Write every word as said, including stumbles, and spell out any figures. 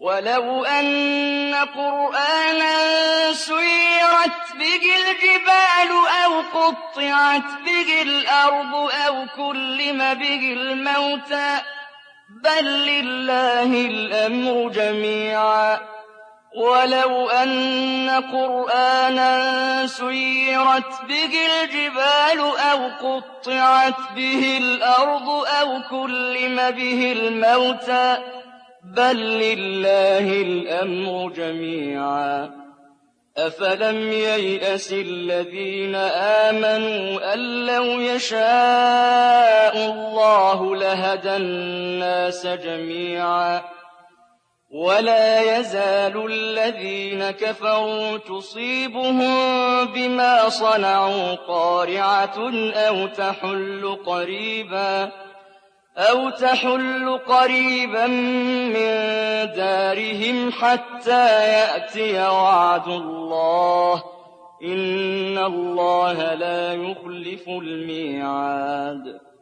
وَلَوْ أَنَّ قُرْآنًا سُيِّرَتْ بِهِ الْجِبَالُ أَوْ قُطِّعَتْ بِهِ الْأَرْضُ أَوْ كُلِّمَ بِهِ الْمَوْتَىٰ بَل لِّلَّهِ الْأَمْرُ جَمِيعًا. وَلَوْ أَنَّ قُرْآنًا سُيِّرَتْ بِهِ الْجِبَالُ أَوْ قُطِّعَتْ بِهِ الْأَرْضُ أَوْ كُلِّمَ بِهِ الْمَوْتَىٰ بَل لِّلَّهِ الْأَمْرُ جَمِيعًا. أَفَلَمْ يَيْأَسِ الَّذِينَ آمَنُوا أَن لَّوْ يَشَاءُ اللَّهُ لَهَدَى النَّاسَ جَمِيعًا. وَلَا يَزَالُ الَّذِينَ كَفَرُوا تُصِيبُهُم بِمَا صَنَعُوا قَارِعَةٌ أَوْ تَحُلُّ قَرِيبًا أَوْ تَحُلُّ قَرِيبًا مِّن دَارِهِمْ حَتَّىٰ يَأْتِيَ وَعْدُ اللَّهِ ۚ إِنَّ اللَّهَ لَا يُخْلِفُ الْمِيعَادَ.